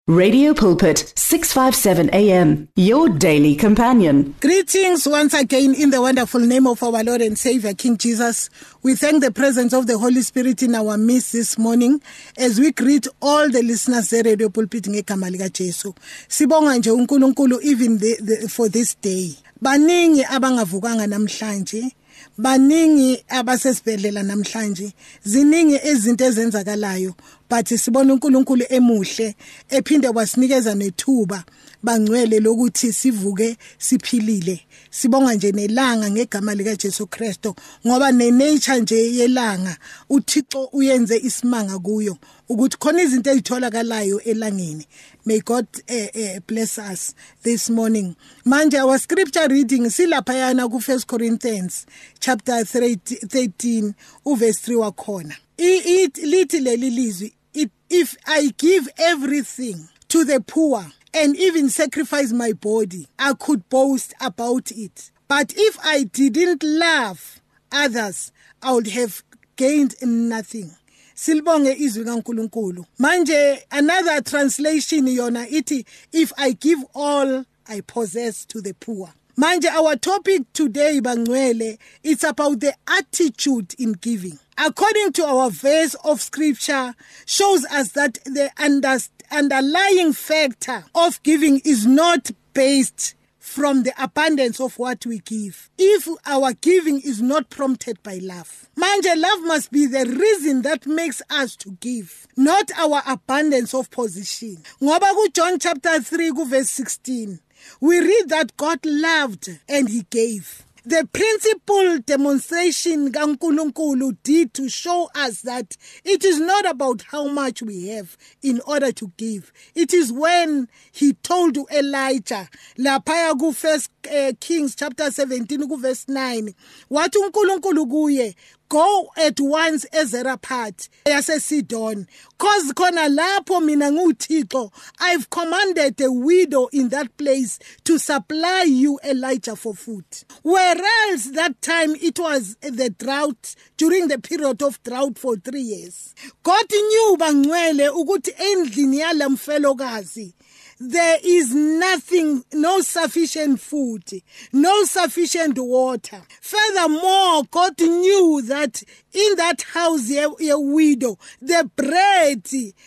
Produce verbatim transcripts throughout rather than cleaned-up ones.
Radio Pulpit, six fifty-seven A M, your daily companion. Greetings once again in the wonderful name of our Lord and Savior, King Jesus. We thank the presence of the Holy Spirit in our midst this morning as we greet all the listeners at Radio Pulpit ngegama lika Jesu. Sibonga nje uNkulunkulu even the, the, for this day. Baningi abangavukanga namhlanje. Baningi abasesibhedlela namhlanje. Ziningi izinto ezenzakalayo. But sibona uNkulunkulu emuhle ephinde wasinikeza nethuba bangcwele lokuthi sivuke siphilile. Sibonga nje nelanga ngegama lika Jesu Kristo ngoba nenature nje yelanga uThixo uyenze isimanga kuyo ukuthi khona izinto ezitholakalayo elangeni. May God uh, uh, bless us this morning. Manje our scripture reading silapha yana ku First Corinthians chapter thirteen uverse three wakhona. It lithi leli lizwi, if I give everything to the poor and even sacrifice my body, I could boast about it. But if I didn't love others, I would have gained nothing. Silbonge izwi kaNkulunkulu. Manje another translation yona iti, if I give all I possess to the poor. Manje our topic today bangcwele, it's about the attitude in giving. According to our verse of scripture, shows us that the under, underlying factor of giving is not based from the abundance of what we give. If our giving is not prompted by love. Manje, love must be the reason that makes us to give, not our abundance of position. Ngoba ku John chapter three verse sixteen, we read that God loved and he gave. The principal demonstration kaNkulunkulu did to show us that it is not about how much we have in order to give. It is when he told to Elijah, laphaya ku First uh, Kings chapter seventeen verse nine, wathi uNkulunkulu kuye, go at once eZarephath yaseSidon, cause khona lapho mina nguThixo I've commanded a widow in that place to supply you Elijah for food. Whereas that time it was the drought, during the period of drought for three years. God knew bangcwele ukuthi endlini yalamfelokazi there is nothing, no sufficient food, no sufficient water. Furthermore, God knew that in that house, a, a widow, the bread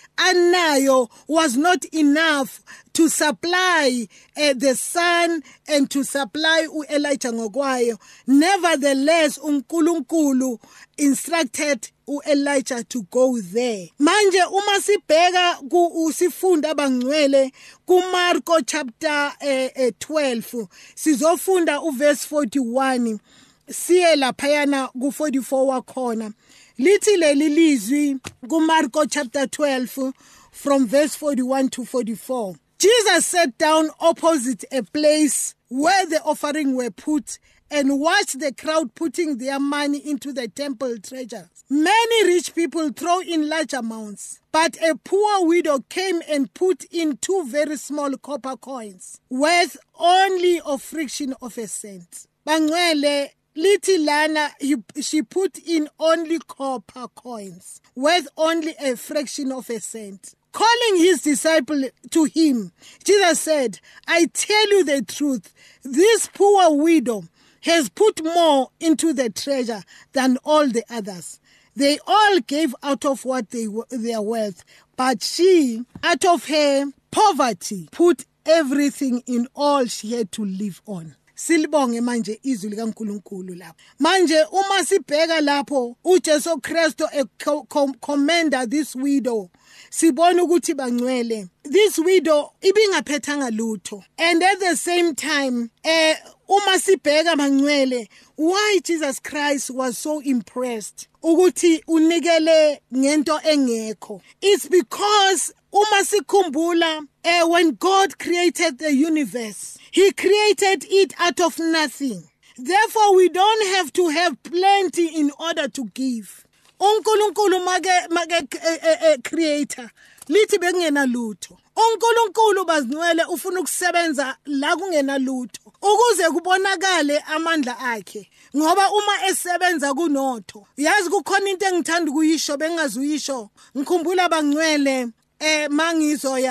anayo was not enough to supply uh, the son and to supply Elijah ngokwayo. Nevertheless, uNkulunkulu instructed uElijah to go there. Manje uma sibheka ku usifunda bangcwele ku Marko chapter uh, uh, twelve sizofunda uverse forty-one siye laphayana ku forty-four wakhona. Lithi leli lizwi ku Marko chapter twelve from verse forty-one to forty-four. Jesus sat down opposite a place where the offering were put and watched the crowd putting their money into the temple treasures. Many rich people throw in large amounts, but a poor widow came and put in two very small copper coins, worth only a fraction of a cent. Bangcwele lithi lana, she put in only copper coins, worth only a fraction of a cent. Calling his disciple to him, Jesus said, I tell you the truth, this poor widow has put more into the treasure than all the others. They all gave out of what they their wealth, but she, out of her poverty, put everything in all she had to live on. Silibonge manje izwi likaNkulunkulu lapho. Manje uma sibheka lapho uJesu Kristo commenda this widow. Sibona ukuthi bangcwele. This widow ibingaphethanga lutho. And at the same time, eh uma sibheka bangcwele, why Jesus Christ was so impressed ukuthi unikele ngento engekho. It's because uma sikhumbula eh when God created the universe, he created it out of nothing. Therefore, we don't have to have plenty in order to give. uNkulunkulu make make uh, uh, creator lithi bekungena lutho. uNkulunkulu bazingcwele ufuna ukusebenza la kungena lutho ukuze kubonakale amandla akhe. Ngoba uma esebenza kunotho, yazi kukhona into engithanda ukuyisho bengazuyisho. Ngikhumbula bangcwele eh mangizoya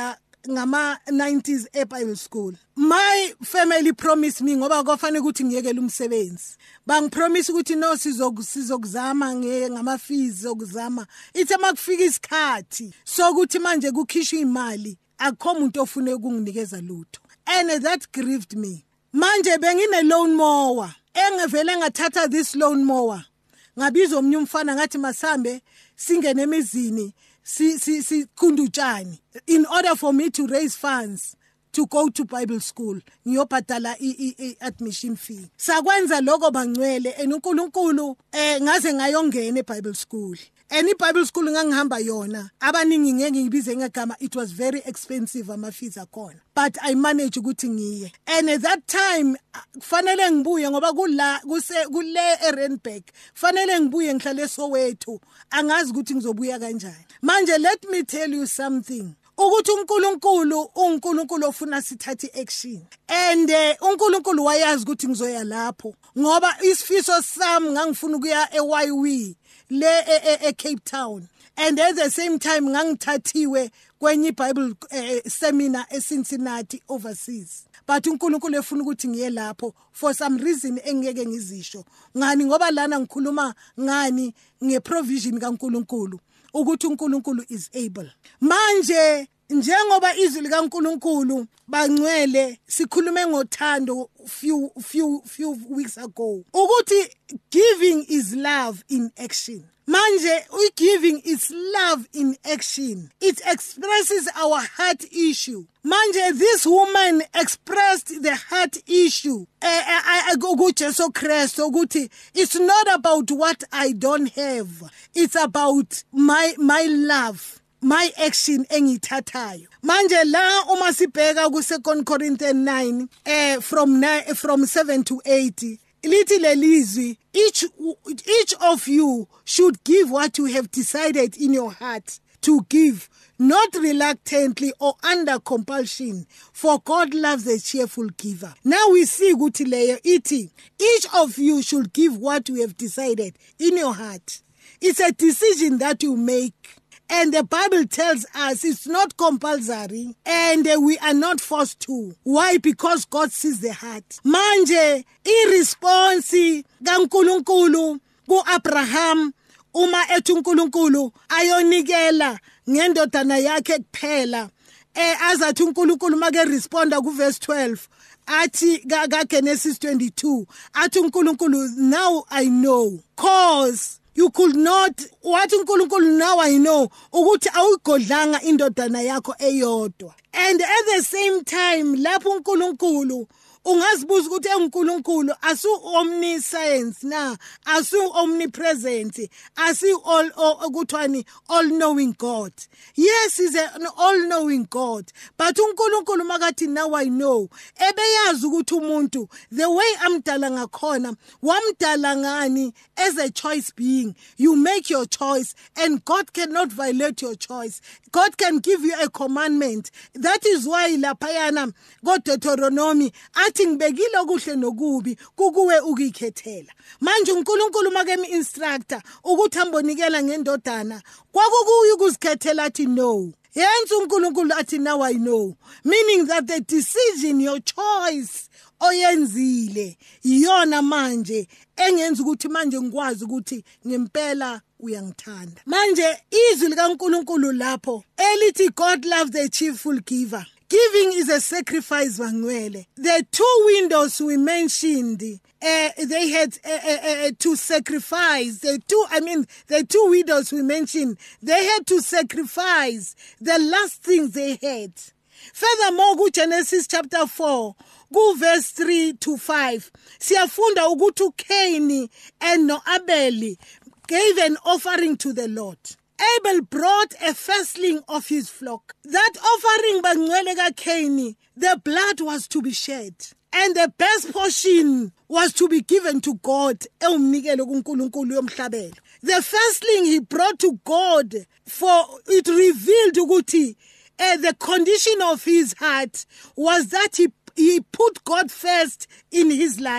ngama nineties e Bible school. My family promised me ngoba kwafanele ukuthi ngiyekele umsebenzi. Bangipromise ukuthi no sizokuzama ngama fees zokuzama. Ithe makufika isikhathi sokuthi manje kukhishwa imali akukho umuntu ofune ukunginikeza lutho. And that grieved me. Manje bengine lawn mower. Engevele ngathatha this lawn mower. Ngabiza omnye umfana ngathi masambe singene emizini si si sikhundutshani in order for me to raise funds to go to Bible school ngiyobhadala i admission fee. Sakwenza lokho bangcwele enuNkulunkulu eh ngaze ngayongena eBible school. Any Bible school ngangihamba yona abaningi ngeke ngibize ngegama. It was very expensive ama fees akhona, but I managed ukuthi ngiye. And at that time kufanele ngibuye ngoba kula kuse kule eRandburg kufanele ngibuye ngihlale Soweto, angazi ukuthi ngizobuya kanjani. Manje let me tell you something. Ukuthi uNkulunkulu uNkulunkulu ofuna sithathe action, and uNkulunkulu wayazi ukuthi ngizoya lapho ngoba isifiso sami ngangifuna ukuya eYW le e Cape Town, and at the same time ngangithathiwe kwenye Bible uh, seminar e Cincinnati overseas. But uNkulunkulu efuna ukuthi ngiye lapho for some reason engeke ngizisho ngani ngoba lana ngikhuluma ngani ngeprovision kaNkulunkulu ukuthi uNkulunkulu is able. Manje njengoba izwi likaNkulunkulu bangcwele sikhulume ngothando few few few weeks ago ukuthi giving is love in action. Manje giving is love in action. It expresses our heart issue. Manje this woman expressed the heart issue. I go go Jesu Christo ukuthi it's not about what I don't have. It's about my my love. My action engithathayo. Manje la uma sibheka ku Second Corinthians nine eh from nine, from seven to eight lithi lelizwi each each of you should give what you have decided in your heart to give, not reluctantly or under compulsion, for God loves a cheerful giver. Now we see ukuthi leyo ithi each of you should give what you have decided in your heart. It's a decision that you make. And the Bible tells us it's not compulsory and we are not forced to. Why? Because God sees the heart. Manje, irresponse kaNkulunkulu ku Abraham uma ethi uNkulunkulu ayonikela ngendodana yakhe kuphela. Eh azathi uNkulunkulu make responda ku verse twelve. Athi ka Genesis twenty-two. Athi uNkulunkulu, now I know. Cause you could not, what uNkulunkulu now I know, ukuthi awugodlanga indodana yakho eyodwa. And at the same time, lapho uNkulunkulu ungazibuza ukuthi uNkulunkulu asu omniscience na, asu omnipresent, asu all okuthwani all knowing God. Yes, he's an all knowing God, but uNkulunkulu makathi now I know, ebeyazi ukuthi umuntu the way amdala ngakhona wamdala ngani as a choice being. You make your choice and God cannot violate your choice. God can give you a commandment. That is why laphayana go Deuteronomy athi ngibekile okuhle nokubi kukuwe ukikhethela. Manje uNkulunkulu make mi instructor ukuthi ambonikela ngendodana kwakukuyi ukuzikhethela athi no. Yenza uNkulunkulu athi now I know, meaning that the decision, your choice oyenzile iyona manje engenza ukuthi manje ngikwazi ukuthi ngempela uyangithanda. Manje izwi likaNkulunkulu lapho elithi God loves a cheerful giver. Giving is a sacrifice, Bangwele. The two windows we mentioned, uh, they had uh, uh, uh, to sacrifice. The two, I mean, the two widows we mentioned, they had to sacrifice the last things they had. Furthermore, go Genesis chapter four, go verse three to five. Siyafunda ukuthi uCain and Abel gave an offering to the Lord. Abel brought a firstling of his flock. That offering bangcwele kaCain, the blood was to be shed, and the best portion was to be given to God. The firstling he brought to God, for it revealed ukuthi uh, the condition of his heart was that he He put God first in his life.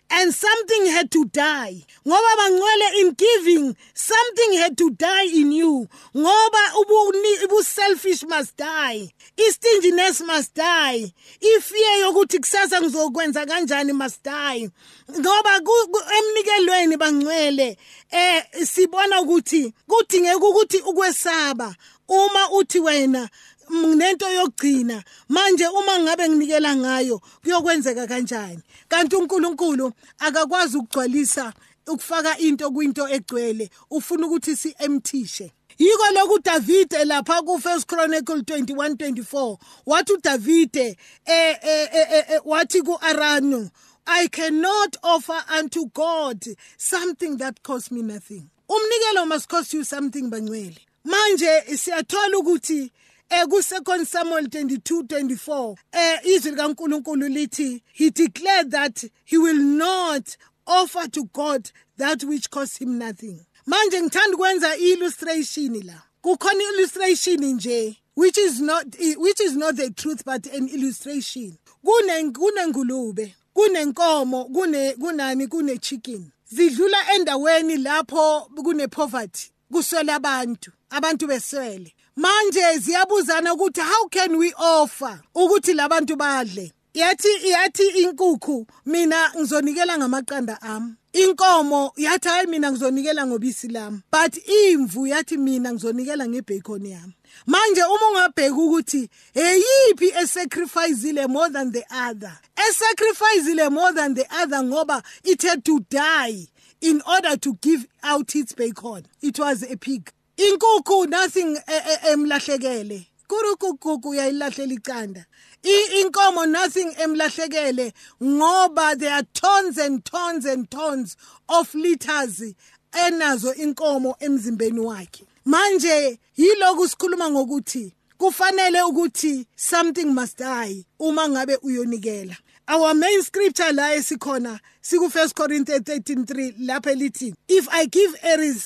and something had to die. Ngoba bangcwele, in giving, something had to die in you. Ngoba ubu, ubu selfish must die. Stinginess must die. Ifear yokuthi kusasa ngizokwenza kanjani must die. Ngoba emnikelweni bangcwele eh sibona ukuthi kudingeka ukuthi ukwesaba uma uthi wena nento yokugcina manje uma ngabe nginikela ngayo kuyokwenzeka kanjani. Kanti uNkulunkulu akakwazi ukugcwalisa ukufaka into kwinto egcwele, ufuna ukuthi si emptyshe. Yiko lokhu Davide lapha ku First Chronicle twenty-one twenty-four wathi uDavide eh eh wathi ku Aranu, I cannot offer unto God something that costs me nothing. Umnikelo must cost you something bangcwele. Manje siyathola ukuthi eh ku Second Samuel twenty-two twenty-four eh izwi likaNkulunkulu lithi he declared that he will not offer to God that which costs him nothing. Manje ngithanda ukwenza illustration la. Kukhona illustration nje which is not which is not the truth but an illustration. Kune kunengulube, kunenkomo, kune kunani kune chicken. Zidlula endaweni lapho kune poverty, kuswele abantu, abantu beswele. Manje ziyabuzana ukuthi how can we offer ukuthi labantu badle? Yathi yathi inkukhu mina ngizonikela ngamaqanda ami. Inkomo yathi hayi mina ngizonikela ngobisi lami. But imvu yathi mina ngizonikela ngebacon yami. Manje uma ungabheka ukuthi eyiphi esacrificeile more than the other. Esacrificeile more than the other ngoba it had to die in order to give out its bacon. It was a pig. Inkukhu nothing emlahlekele. Kurukukuku yayilahlela icanda. Inkomo nothing emlahlekele ngoba there are tons and tons and tons of liters enazo inkomo emzimbeni wakhe. Manje yiloku sikhuluma ngokuthi kufanele ukuthi something must die uma ngabe uyonikela. Our main scripture la esikhona siku First Corinthians thirteen three lapha lithi if I give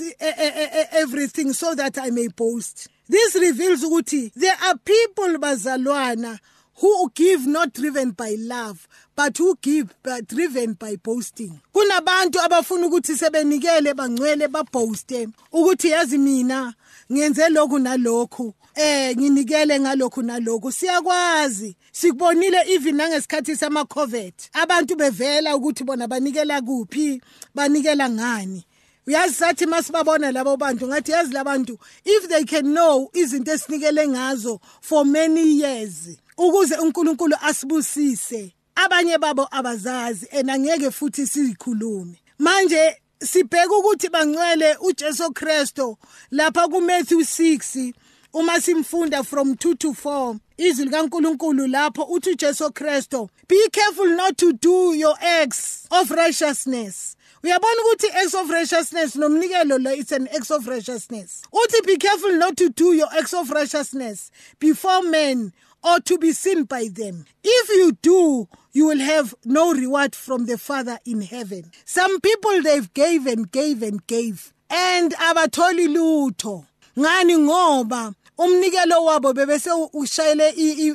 everything so that I may boast. This reveals ukuthi there are people bazalwana who give not driven by love but who give but driven by boasting. Kunabantu abafuna ukuthi sebenikele bangcwele baboaste ukuthi yazi mina ngenze lokhu nalokhu eh nginikele ngalokhu nalokhu. Siyakwazi sikubonile even nangesikhathi sama COVID abantu bevela ukuthi bona banikela kuphi banikela ngani. Uyazi sathi masibabona labo bantu ngathi yazi labantu if they can know izinto esinikele ngazo for many years ukuze uNkulunkulu asibusise abanye babo abazazi enangeke futhi sikhulume. Manje sibheka ukuthi bangcwele uJesu Kristo lapha ku Matthew six uma simfunda from two to four izwi likaNkulunkulu lapho uthi uJesu Kristo be careful not to do your acts of righteousness. Uyabona ukuthi acts of righteousness nomnikelo lo it's an act of righteousness. Uthi be careful not to do your acts of righteousness before men or to be seen by them. If you do, you will have no reward from the Father in heaven. Some people they've gave and gave and gave and abatholi lutho. Ngani ngoba umnikelo wabo bebese ushayele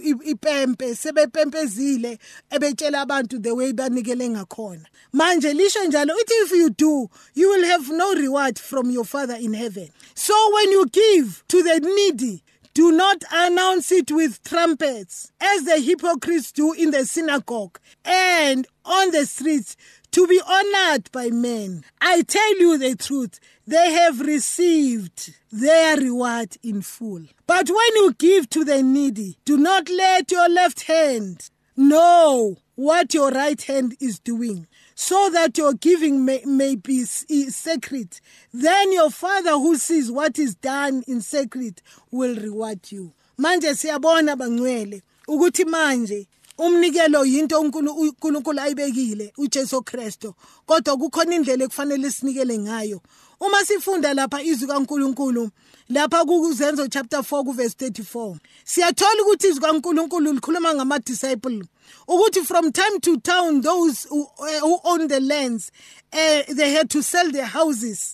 ipempe sebepempezile ebetshela abantu the way banikele ngakhona. Manje lisho njalo uthi if you do you will have no reward from your Father in heaven. So when you give to the needy, do not announce it with trumpets as the hypocrites do in the synagogue and on the streets to be honored by men. I tell you the truth, they have received their reward in full. But when you give to the needy, do not let your left hand know what your right hand is doing, so that your giving may, may be sacred. Then your Father who sees what is done in secret will reward you. Manje siyabona bangcwele ukuthi manje umnikelo yinto uNkulunkulu ayibekile uJesu Kristo, kodwa kukhona indlela ekufanele sinikele ngayo. Uma sifunda lapha izwi kaNkulunkulu lapha kuZenzo chapter four verse thirty-four siyathola ukuthi izwi kaNkulunkulu likhuluma ngama disciple ukuthi from time to time those who, uh, who own the lands uh, they had to sell their houses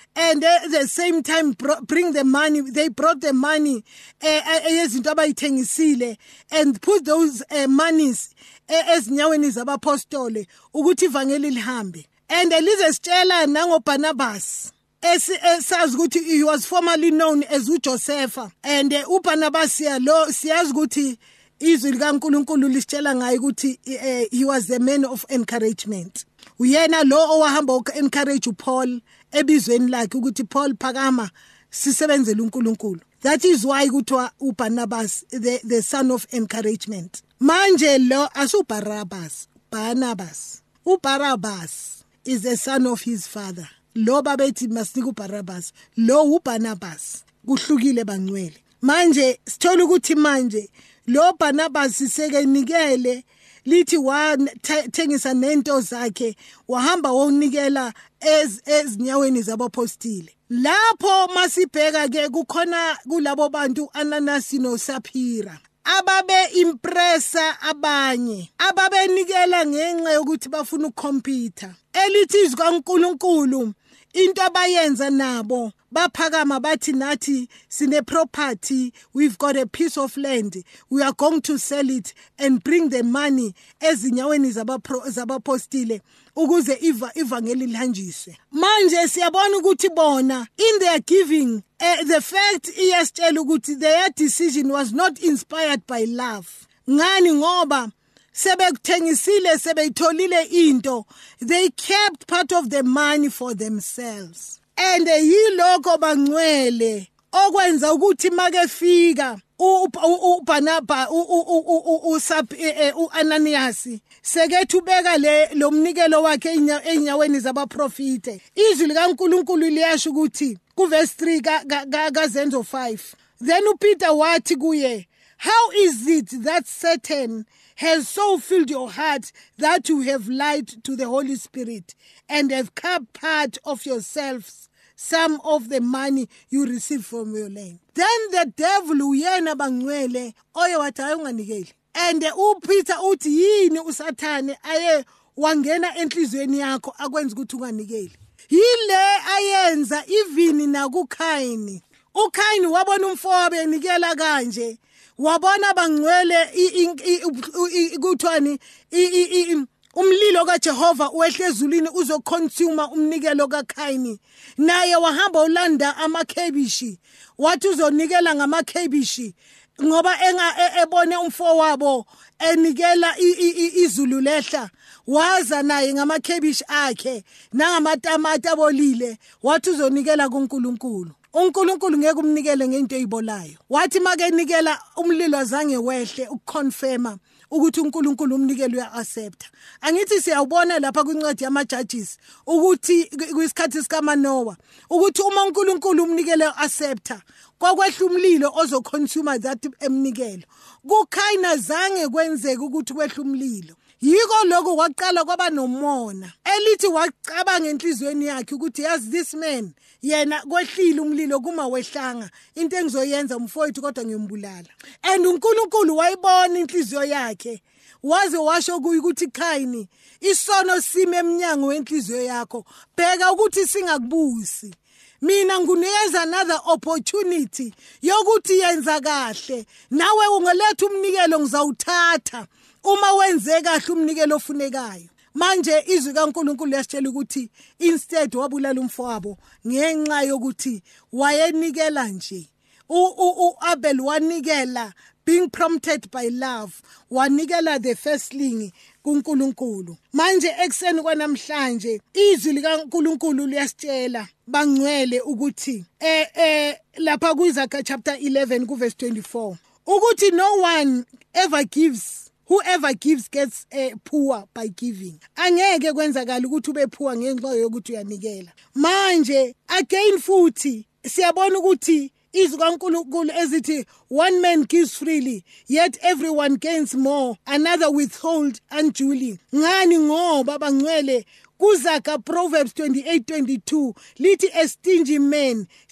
and at the same time bring the money. They brought the money ezinto abayithengisile and put those uh, monies ezinyaweni zabapostoli ukuthi ivangeli lihambe. And elize sitshela nango Barnabas esazi ukuthi he was formerly known as uJosepha, and uBarnabas lo siyazi ukuthi izwi likaNkulunkulu lisitshela ngaye ukuthi he was the man of encouragement. Uyena lo owahamba uku-encourage uPaul ebizweni lakhe ukuthi Paul phakama sisebenzele uNkulunkulu. That is why kuthiwa uBarnabas the, the son of encouragement. Manje lo asuBarnabas, Barnabas. uBarnabas is the son of his father. Lo babethi masinika uBarnabas, lo uBarnabas. Kuhlukile bangcwele. Manje sithola ukuthi manje lo Barnabas siseke nikele lithi wathengisa nento zakhe wahamba wonikela ez ezinyaweni zabapostile. Lapho masibheka ke kukhona kulabo bantu Ananasi no Sapphira ababe impressa abanye ababenikela ngenxa yokuthi bafuna ukukhompyutha elithi izwi kaNkulunkulu into abayenza nabo baphakama bathi nathi sine property, we've got a piece of land, we are going to sell it and bring the money ezinyaweni zabapostile ukuze iva ivangeli lihanjiswe. Manje siyabona ukuthi bona in their giving uh, the fact iyasitshela ukuthi their decision was not inspired by love. Ngani ngoba sebekuthengisile sebeyitholile into, they kept part of the money for themselves. And yiloko bangcwele okwenza ukuthi makefika uBarnabas uAnanias sekethi ubeka le lomnikelo wakhe enyaweni zabaprofite. Izwi likaNkulunkulu liyasho ukuthi kuverse three kaZenzo five, then uPeter wathi kuye, how is it that Satan has so filled your heart that you have lied to the Holy Spirit and have kept part of yourselves, some of the money you receive from your land? Then the devil uyena bangcwele oye wathi ayunganikeli. And uPeter uthi yini uSathane aye wangena enhlizweni yakho akwenza ukuthi unganikeli. Yile ayenza even nakuKhayini. uKhayini wabona umfowabo enikela kanje, wabona bangcwele kuthwani umlilo kaJehova wehle ezulwini uzoconsume umnikelo kaKhayini, naye wahamba ulanda amakhebishi wathi uzonikela ngamakhebishi ngoba enga ebone umfowabo enikela izulu lehla, waza naye ngamakhebishi akhe nangamatamata abolile wathi uzonikela kuNkulunkulu. uNkulunkulu ngeke umnikele ngento ezibolayo. Wathi make nikela umlilo azange wehle ukuconfirma ukuthi uNkulunkulu umnikelo uya-accepta. Angithi siyawubona lapha kwincwadi yama-Judges ukuthi kwisikhathi sikaManoah ukuthi uma uNkulunkulu umnikelo uya-accepta kwakwehla umlilo ozoconsume that emnikelo. kuKhayini azange kwenzeke ukuthi kwehla umlilo. Yiko lokho waqala kwaba nomona elithi wacabanga enhlizweni yakhe ukuthi yazi this man yena kwehlile umlilo kuma wehlanga into engizoyenza umfowethu kodwa ngiyombulala. And uNkulunkulu wayibona inhliziyo yakhe waze washo kuyi ukuthi Khayini isono sime eminyango wenhliziyo yakho, bheka ukuthi singakubusi. Mina ngunikeza another opportunity yokuthi yenza kahle, nawe ungaletha umnikelo ngizawuthatha uma wenze kahle umnikelo ofunekayo. Manje izwi kaNkulunkulu yasitshela ukuthi instead wabulala umfowabo ngenxa yokuthi wayenikela nje. uAbel wanikela being prompted by love, wanikela the firstling kuNkulunkulu. Manje ekseni kwanamhlanje izwi likaNkulunkulu liyasitshela bangcwele ukuthi eh eh lapha kuIsaiah chapter eleven ku verse twenty-four ukuthi no one ever gives, whoever gives gets uh, poor by giving. Angeke kwenzakala ukuthi ube poor ngenxa yokuthi uyanikela. Manje again futhi siyabona ukuthi izwi kaNkulunkulu ezithi one man gives freely yet everyone gains more, another withhold unduly. Ngani ngoba bangcwele kuZaka Proverbs twenty-eight twenty-two lithi a stingy man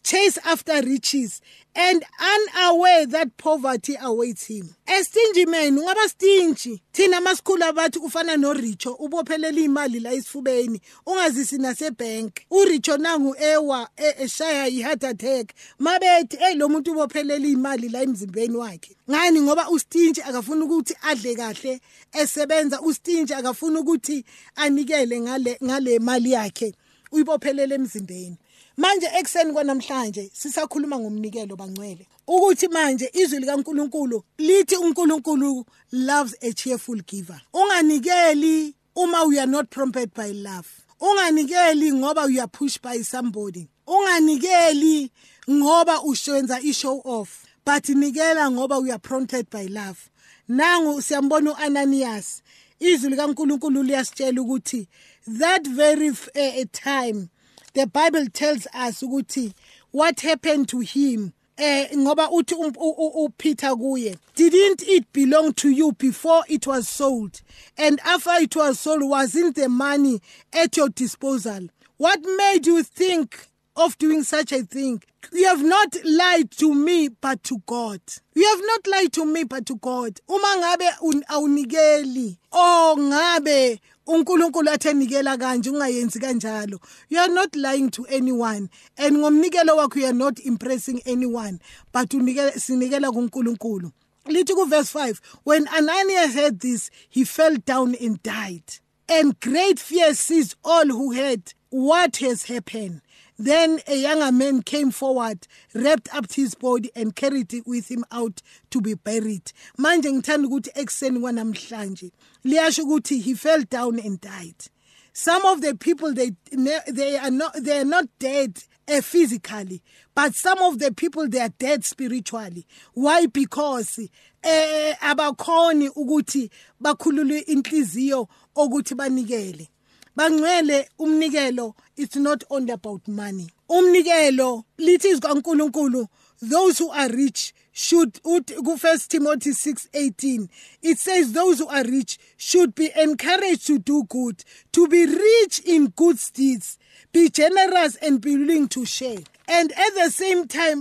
chase after riches, and unaware that poverty awaits him. A stingy man, ungaba stingy. Thina masikhula bathi ufana no Richo, ubophelela imali la isifubeni, ungazisi nase bank. URicho nangu ewa eshaya i-heart attack. Mabethi hey lo muntu ubophelela imali la emzimbeni wakhe. Ngani ngoba ustingy akafuna ukuthi adle kahle, esebenza ustingy akafuna ukuthi anikele ngale ngale mali yakhe. Uyibophelele emzimbeni. Manje ekseni kwanamhlanje sisakhuluma ngomnikelo bangcwele ukuthi manje izwi likaNkuluNkulu lithi uNkulunkulu loves a cheerful giver. Unganikeli uma you are not prompted by love. Unganikeli ngoba you are pushed by somebody. Unganikeli ngoba ushenza i-show off, but nikela ngoba you are prompted by love. Nangu siyambona uAnanias, izwi likaNkulunkulu liyasitshela ukuthi that very uh, time the Bible tells us ukuthi what happened to him. Eh ngoba uthi uPeter kuye, didn't it belong to you before it was sold? And after it was sold, wasn't the money at your disposal? What made you think of doing such a thing? You have not lied to me but to God. You have not lied to me but to God. Uma ngabe awunikeli o ngabe uNkulunkulu athenikela kanje ungayenzi kanjalo, you are not lying to anyone, and ngomnikelo wakho you are not impressing anyone, but unikela sinikela kuNkulunkulu. Lithi ku verse five, when Ananias heard this, he fell down and died, and great fear seized all who heard what has happened. Then a younger man came forward, wrapped up his body and carried it with him out to be buried. Manje ngithanda ukuthi ekseni kwanamhlanje liyasho ukuthi he fell down and died. Some of the people they they are not they are not dead uh, physically, but some of the people they are dead spiritually. Why? Because eh abakhoni ukuthi bakhulule inhliziyo ukuthi banikele. Bangcwele umnikelo, it's not only about money. Umnikelo lithi kaNkulunkulu, those who are rich should, First Timothy six eighteen, it says those who are rich should be encouraged to do good, to be rich in good deeds, be generous and be willing to share. And at the same time,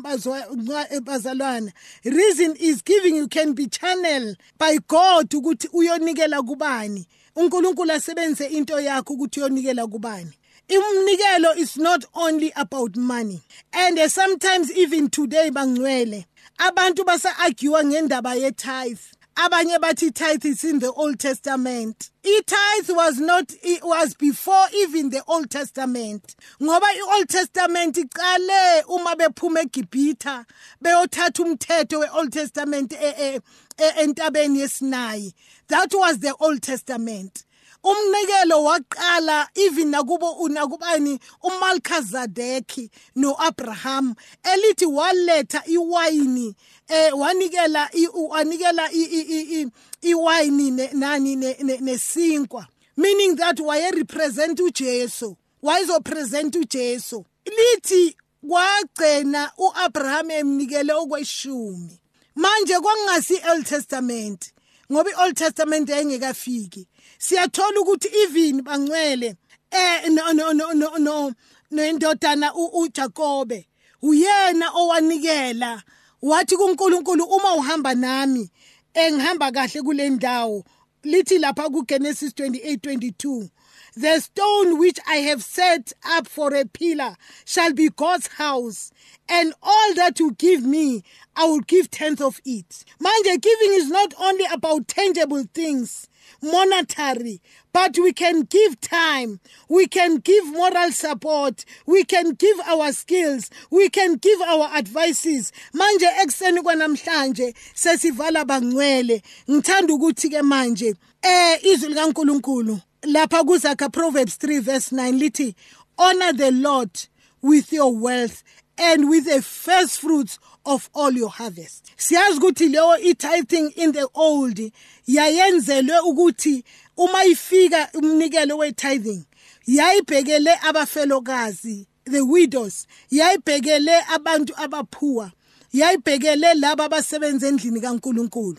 bazalwana, reason is giving you can be channeled by God ukuthi uyonikela kubani. uNkulunkulu asebenze into yakho ukuthi uyonikela kubani. Umnikelo is not only about money. And uh, sometimes even today bangcwele abantu basa argue ngendaba ye tithe. Abanye bathi tithe is in the Old Testament. I tithe was not, it was before even the Old Testament. Ngoba i Old Testament iqale uma bephuma eGibhitha beyothatha umthetho we Old Testament e entabeni yeSinayi. That was the Old Testament. Umnikelo waqala even nakubo unakubani uMelchizedek no Abraham elithi waletha iwayini eh wanikela wanikela iwayini nani nesinkwa, meaning that waye represent uJesu, wayizo present uJesu. Lithi wagcina uAbraham emnikele okweshumi. Manje kwangasi Old Testament ngoba iOld Testament engekafiki. Siyathola ukuthi even bangcwele eh no no no no no nendodana uJakobe uyena owanikela wathi kuNkulunkulu uma uhamba nami engihamba kahle kule ndawo. Lithi lapha kuGenesis twenty-eight twenty-two, the stone which I have set up for a pillar shall be God's house, and all that you give me, I will give tenth of it. Manje, giving is not only about tangible things, monetary, but we can give time, we can give moral support, we can give our skills, we can give our advices. Manje ekseni kwanamhlanje sesivala bangcwele ngithanda ukuthi ke manje eh izwi likaNkulunkulu lapha kuzakha Proverbs three verse nine lithi, honor the Lord with your wealth and with the first fruits of all your harvest. Siyazi ukuthi leyo i-tithing in the old yayenzelwe ukuthi uma ifika umnikelo we-tithing yayibhekele abafelokazi, the widows, yayibhekele abantu abaphuwa, yayibhekele laba abasebenza endlini kaNkulunkulu.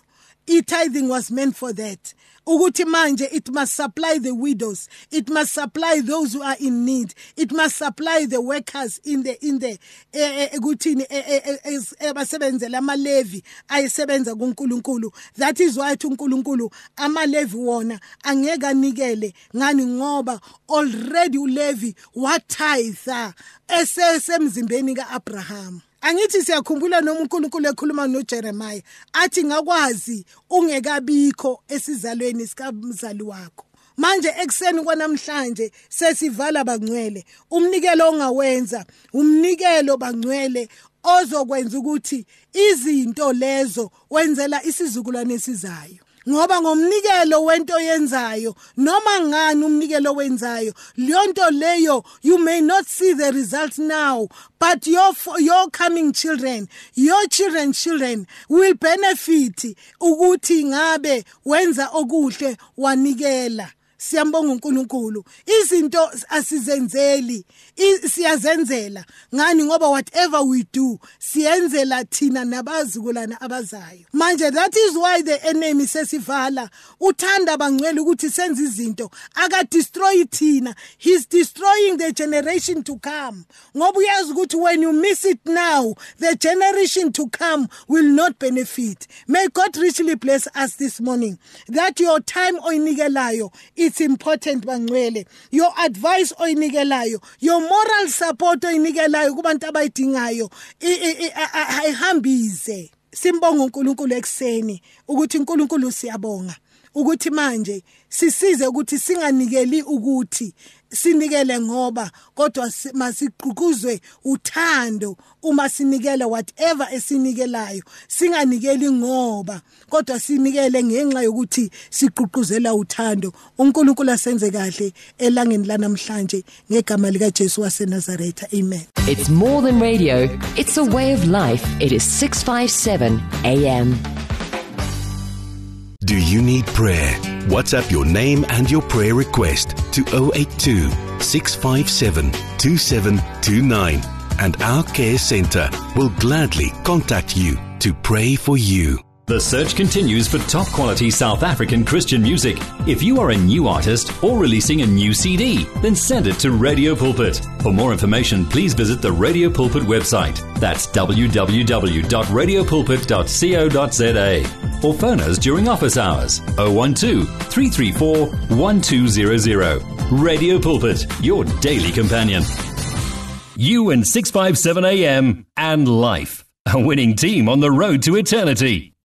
i-tithing was meant for that. Ukuthi manje it must supply the widows, it must supply those who are in need, it must supply the workers in the in the ekuthini abasebenzela amalevi ayisebenza kuNkulunkulu. That is why uNkulunkulu amalevi wona angeke anikele ngani ngoba already uLevi watitha esesemzimbeni kaAbraham. Angithi siyakhumbula noma uNkulunkulu ekhuluma noJeremiah athi ngakwazi ungekabikho esizalweni sikamzali wakho. Manje ekseni kwanamhlanje sesivala bangcwele. Umnikelo ongawenza umnikelo bangcwele ozokwenza ukuthi izinto lezo wenzela isizukulwane esizayo. Ngoba ngomnikelo wento yenzayo noma ngani umnikelo wenzayo liyonto leyo you may not see the results now, but your your coming children, your children children will benefit ukuthi ngabe wenza okuhle wanikela. Siyambonga uNkulunkulu. Izinto asizenzeli, siyazenzela. Ngani ngoba whatever we do, siyenzela thina nabazukulwana abazayo. Manje that is why the enemy sesivala. Uthanda bangcwele ukuthi senze izinto aka destroy thina. He's destroying the generation to come. Ngoba uyazi ukuthi when you miss it now, the generation to come will not benefit. May God richly bless us this morning that your time oyinikelayo it's important bangcwele. Your advice oyinikelayo, your moral support oyinikelayo kubantu abayidingayo ayihambize. Simbonga uNkulunkulu ekseni ukuthi uNkulunkulu siyabonga ukuthi manje sisize ukuthi singanikeli ukuthi sinikele ngoba kodwa masiqhukuzwe uthando uma sinikela whatever esinikelayo singanikeli ngoba kodwa sinikele ngenxa yokuthi siqhukuzela uthando. uNkulunkulu asenze kahle elangeni lanamhlanje ngegama lika Jesu waseNazaretha. Amen. It's more than radio, it's a way of life. It is six fifty-seven A M. Do you need prayer? WhatsApp your name and your prayer request to zero eight two, six five seven, two seven two nine and our care centre will gladly contact you to pray for you. The search continues for top quality South African Christian music. If you are a new artist or releasing a new C D, then send it to Radio Pulpit. For more information, please visit the Radio Pulpit website. That's w w w dot radio pulpit dot co dot za or phone us during office hours zero one two, three three four, one two zero zero. Radio Pulpit, your daily companion. You and six fifty-seven A M and life, a winning team on the road to eternity.